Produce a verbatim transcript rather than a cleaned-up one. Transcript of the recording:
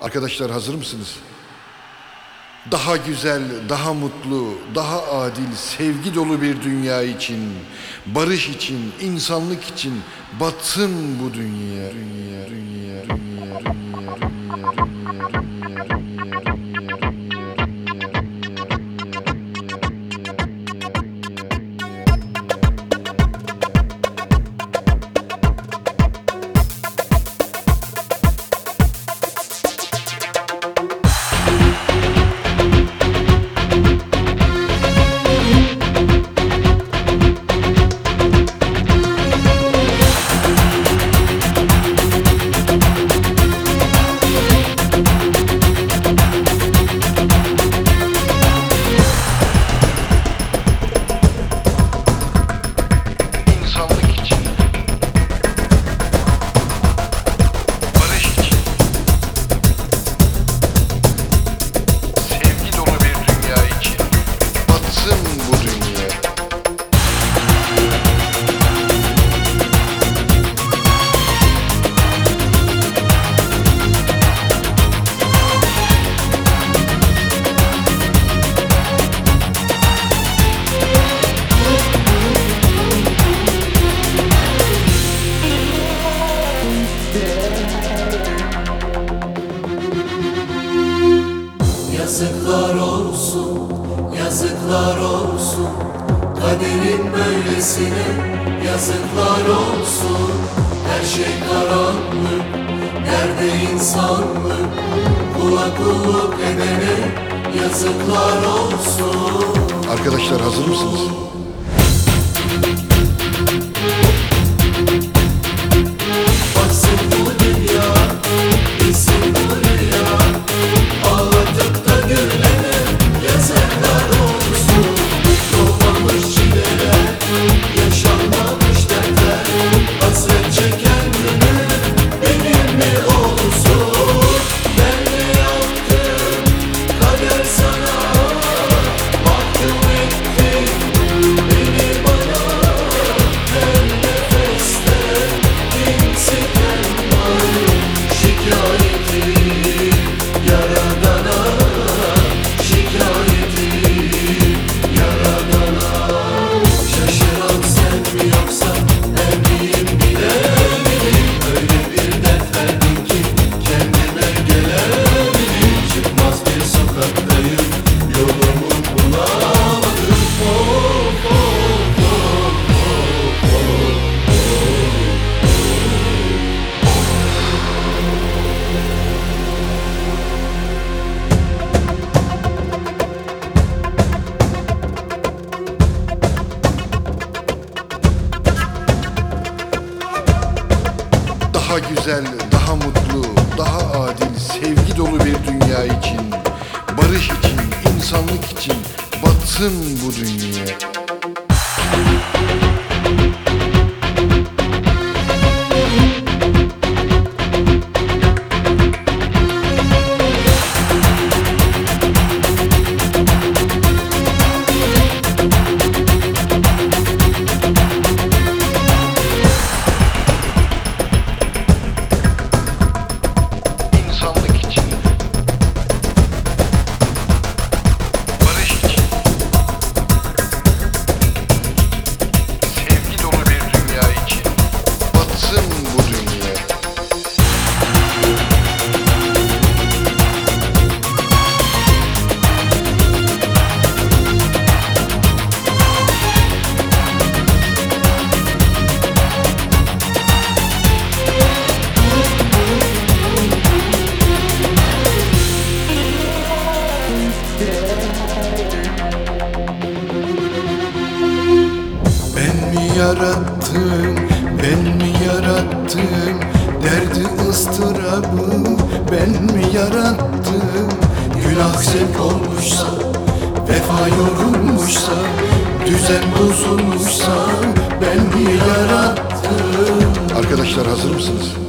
Arkadaşlar hazır mısınız? Daha güzel, daha mutlu, daha adil, sevgi dolu bir dünya için, barış için, insanlık için batsın bu dünya. Dünya, dünya, dünya, dünya, dünya, dünya, dünya, dünya. Yazıklar olsun, yazıklar olsun, kaderin böylesine yazıklar olsun. Her şey karanlık, nerede insanlık, kula kulluk edene yazıklar olsun. Arkadaşlar hazır mısınız? Baksın bu dünya, bilsin bu rüya, ağlatıp da gülene yazıklar olsun. Doğmamış çileler, yaşanmamış dertler, hasret çeken günü benim mi olsun? Ben ne yaptım, kader sana mahkum etti beni bana. Her nefeste bin sitem var, şikayeti Yaradana, şikayeti Yaradana. Şaşıran sen mi yoksa ben miyim bilemedim. Öyle bir dert verdin ki kendime gelemedim. Çıkmaz bir sokaktayım, yolumu bulamadım. Of, of, of, of, of. Daha güzel, daha mutlu, daha adil, sevgi dolu bir dünya için, barış için, insanlık için batsın bu dünya. Ben mi yarattım, ben mi yarattım derdi ıstırabı, ben mi yarattım? Günah zevk olmuşsa, vefa yorulmuşsa, düzen bozulmuşsa ben mi yarattım? Arkadaşlar hazır mısınız?